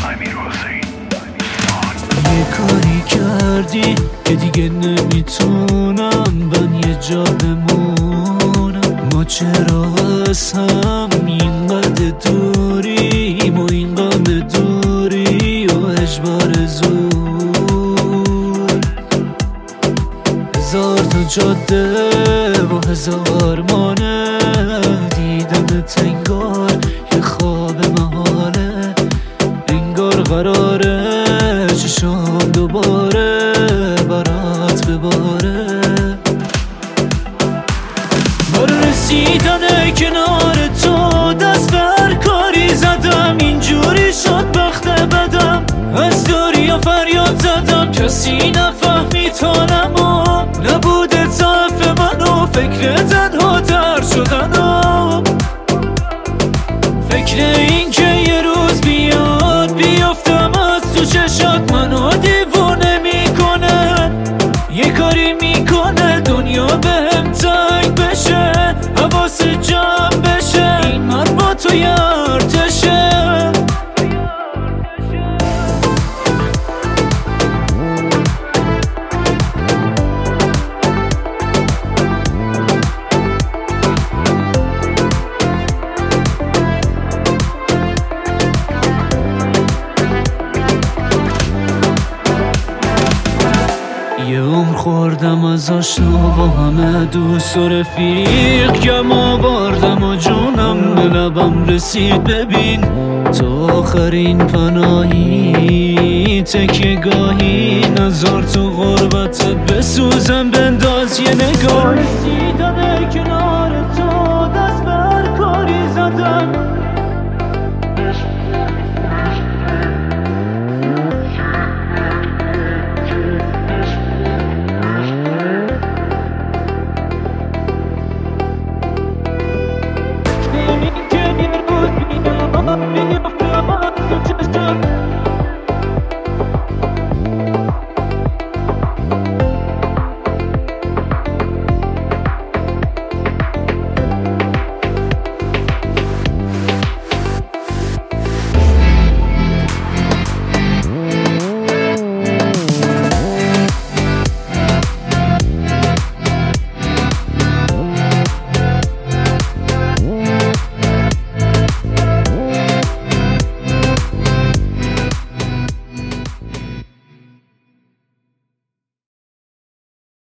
یه کاری کردی که دیگه نمیتونم من یه جا بمونم. ما چرا از هم اینقدر دوریم و این غم دوری و اجبار زور. هزار تا جاده و هزار مانه دیدمت، انگار یه خواب محاله، انگار قراره چشام دوباره برات بباره. بار رسیدن کنار تو دست بر کاری زدم، اینجوری شد بخت بدم، از دوریا فریاد زدم، کسی نفهمید حالم و نبوده ضعف منو، فکر تنها تر شدنم، فکر این که یه روز بیاد بیافتم از تو چشات، منو دیوونه میکنه، یه کاری میکنه دنیا بهم تنگ بشه، حواس جمع بشه، این من با تو یه ارتشه. یه عمر خوردم از آشنا با همه دوست و رفیق، گم آوردم و جونم به لبم رسید. ببین تو آخرین پناهی، تکیه گاهی، نذار تو غربتت بسوزم، بنداز یه نگاه. رسیدن کنار تو دست بر کاری زدم،